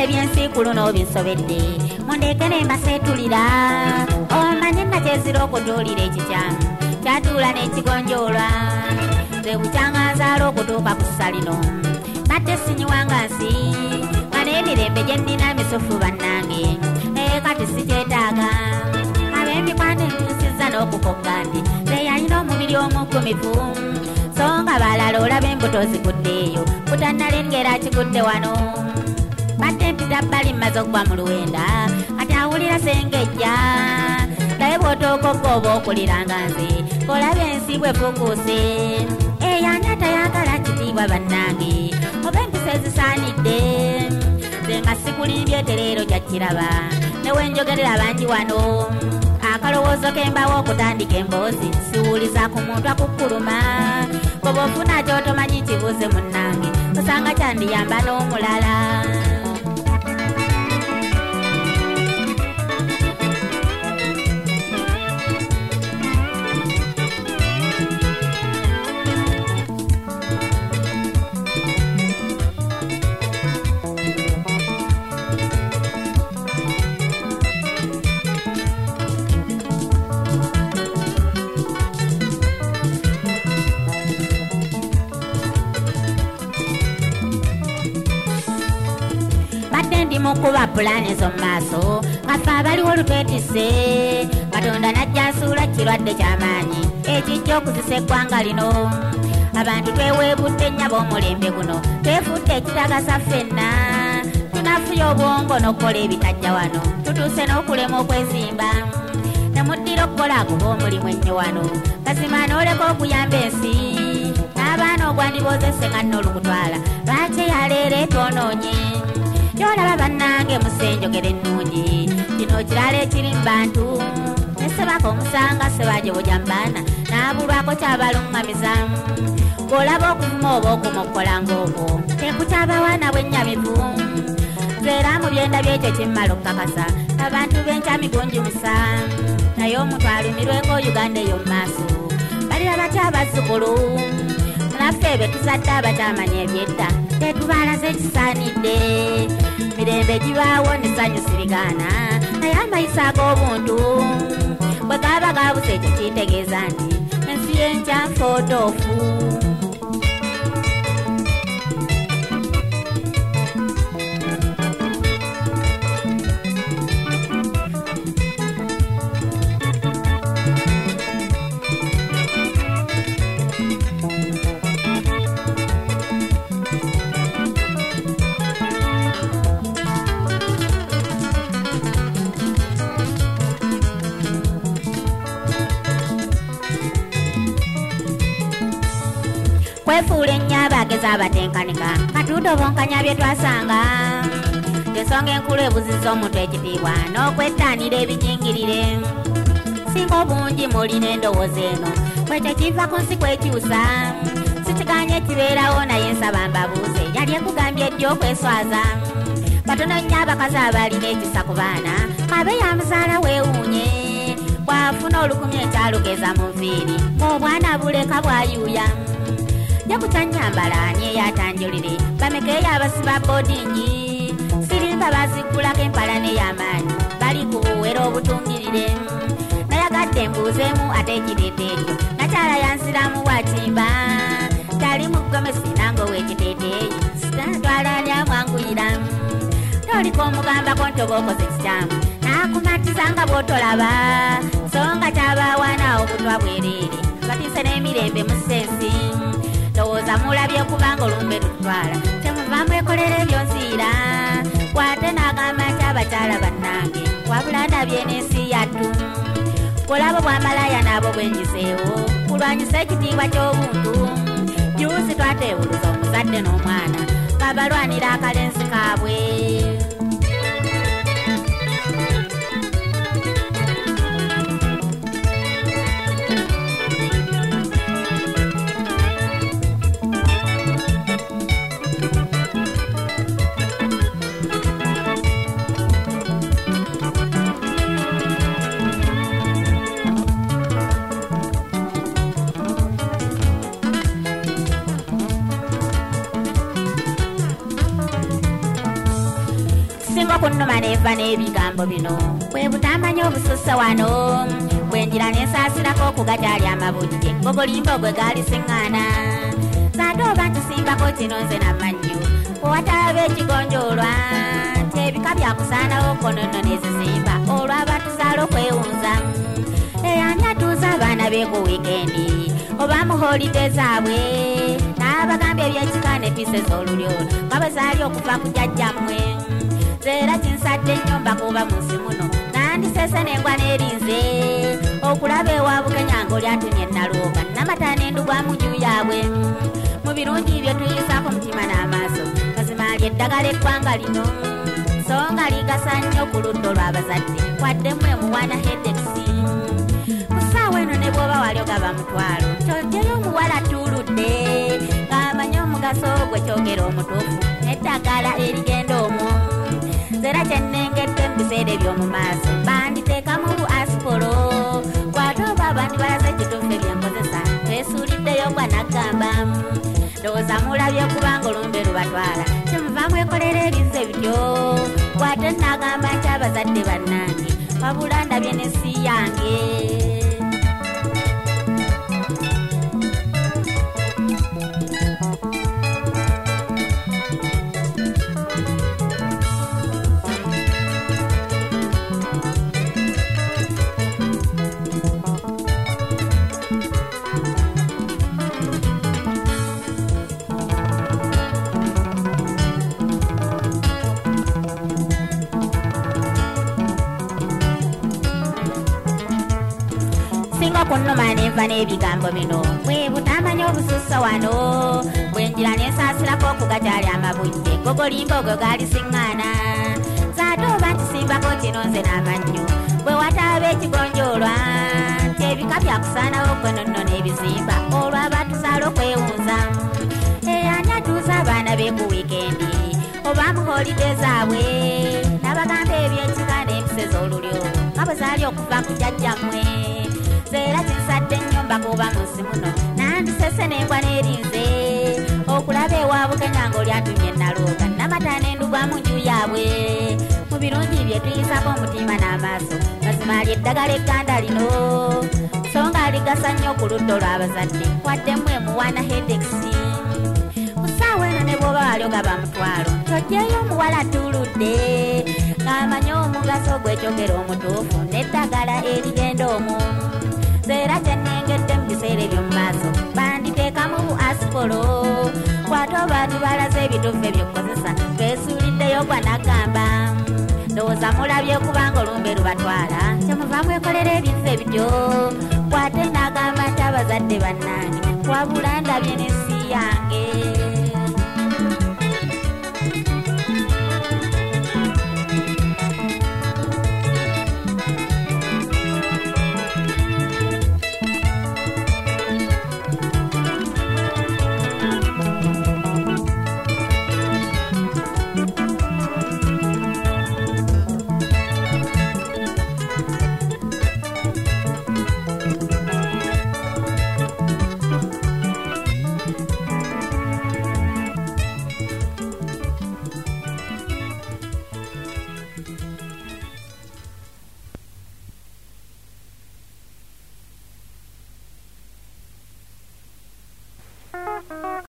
ebyensi kuluno binsobedde mundeke ne mbaseetulira omanye nakyezira okutuulira ekikyamu kyatuula n'ekigonjoolwa ze bukyanganzaala okutuuka ku ssalino nadde sinyiwanga nsi nga n'emirembe gye nnina misufu bannange naye kati sikyetaaga ab'emikwano entuusizza n'okukogga nti ze yalina omubiri omugumivu so nga balala olaba embuto ziguddeeyo butannalengera kigudde wano badde mpita bbali mmaze okugwa mu luwenda kati awulira sengejja naye bw'otookogga oba okuliranga nze olaba ensi bwe fukuuse eyani atayagala kitiibwa bannange oba empisa ezisaanidde ze nga sikulimbye tereero gyakiraba newenjogerera bangi wano akalowoozo kembawo okutandika emboozi siwuliza ku muntu akukkuluma bwoba ofuna kyotomanyi kibuuze munnange osanga kyandiyamba n'omulala mukuba pulaani zo mu maaso nga ffe abaliwo olutwetise katonda najja nsuula kirwadde ky'amaanyi ekijja okuzisa eggwanga lino abantu tweweebudde nnyabo omulembe guno twefudde ekitagasa ffenna tunafuya obwongo n'okukola ebitajja wano tutuuse n'okulema okwezimba nemuddira okukola akuba omulimu ennyo wano kazima n'oleka okuyamba ensi n'abaana ogwandiboozese nga nn'olukutwala lwaki eyaleero etwonoonye kyolaba bannange musenjogera ennungi kino kirala ekiri mu bantu nesebaka omusanga sebajobojja mu baana n'abulwako kyabaluŋŋamiza bw'olaba okuvuma oba okuma okukola ng'okwo tekukyabawaana bwennyamivu era mu byenda byekyo kimmala okukakasa abantu b'enkyamigunjimusa naye omuntu alumirweko Uganda eyo mu maaso balira batya abazzukulu naffe be tuzadde abatamanya ebyedda tetubaalaze ekisaanidde mirembe gibaawo n'essanyu sirigaana naye amayisa ag'obuntu bwe gaaba gaabuze ekyo kitegeeza nti ensi y'enkyanfu otoofu kwefuula ennyo abaageza abatenkanika katuuta obonkanya bye twasanga ensonga enkulu ebuzizza omuntu ekitiibwa n'okwettanira ebijingirire singa obungi mulina endowooza eno kwekyo kiva ku nsi kwekyusa sikiganye kibeerawo naye nsaba mbabuuze yali ekugambye ejja okweswaza batono nnyo abakazi abalina ekisa ku baana kabe yamuzaala weewuunye bw'afuna olukumi ekyalugeza mu nviiri ng'obwana buleka bwayuuya yakutanyambala ani eyatanjulire bamekeeyo abasiba bodingi siringa bazigulako empala n'ey'amaanyi bali ku buwera obutungirire nayagadde embuuzeemu ate ekiteeteeyo nakyala yansiramu bwatimba tali mu gomesi nange ow'ekiteeteeyi sitatwala lyamwanguyira toliko omugambako nti oba okoze kikyamu n'akumatiza nga bw'otolaba so nga kyabawaana okutwa bwereere batiise n'emirembe mu sensi ndowooza mulabye okubanga olumbe tutwala kyemuva mwekolera ebyonsiira kwate n'agamba nti abakyala bannange wabula ndabye n'ensi yattu kulabo bwamalaaya n'abo bwenjiseewo kulwanyisa ekitiibwa ky'obuntu juusi twateewuluza omuzadde n'omwana nga balwanira akalenzi kaabwe singa okunnuma neeva n'ebigambo bino bwe butamanya obususse wano bwe njira nensaasirako okugatyali amabujje gogolimbo gwe gaali siŋŋaana zate oba ntusimbako kino nze namannyo owataba ekigonjoolwa nti ebika byakusaanawo konono nezizimba olwo abatuzaala okwewunza eyani atuuza abaana be ku wiikendi oba mu holide zaabwe n'abagambye ebyekika ne pise z'olulyo nga bwe zaali okuva ku jjajjammwe era kinsadde nnyo mbakuuba mu nsi muno nandisese n'engwa n'erinze okulaba ewa bukenya ng'olyatumye nalooga namata n'endugwa mu nju yaabwe mu birungi bye tuyisaako mutima n'amaaso mazima lyeddagala eggwanga lino so nga ligasa nnyo ku ludda olw'abazadde wadde mmwe muwana hedekisi mu ssaawa eno ne bw'oba wali ogaba mutwalo kyogera omuwala tuuludde ng'amanye omugaso gwe kyogera omutuufu n'eddagala erigenda omwo era kyennengedde mu biseera eby'omu maaso banditeekamu bu asipolo kwate oba abandi balaze ekituufu ebyenkozesa twesuuliddeyo gwa naggamba ndowooza mulabye kubanga olumbe lubatwala kyemuva mwekolera ebinze bityo kwate nagamba nti abazadde bannange wabula ndabye n'ensi yange singa okunnuma nenva n'ebigambo bino bwe butamanya obusussa wano bwe njira nensaasirako okugatyali amabujje gogolimbo gwe gaali siŋŋaana zaate oba ntisimbako kino nze n'amannyo bwe wataba ekigonjoolwa nti ebika byakusaanawo kwenono n'ebizimba olwo abatuzaala okwewunza eyani atuuza abaana be ku wiikendi oba mu holide zaabwe n'abagamba ebyekika n'empise z'olulyo nga bwe zaali okuva ku jjajjammwe era kinsadde nnyo mbakuuba mu nsi muno nandisese n'engwa n'erinze okulaba ewa bukenya ng'olyatumye nalooga namata n'endugwa mu nju yaabwe mu birungi bye tuyisako omutima n'amaaso mazima lyeddagala egganda lino so nga ligasa nnyo ku ludda olw'abazadde wadde mmwe muwana hedekisi mu ssaawa eno ne bw'oba wali ogaba mutwalo kyogyeyo omuwala tuuludde ng'amanye omugaso gw'ekyogera omutuufu n'eddagala erigenda omwo era kyennengedde mu biseera eby'omu maaso banditeekamu bu asipolo kwate oba tubalaze ebituufu ebyokukozesa twesuuliddeyo gwa naggamba ndowooza mulabye kubanga olumbe lubatwala kyemuva mwekolera ebintu ebityo kwate nagamba nti abazadde bannange wabula ndabye n'ensi yange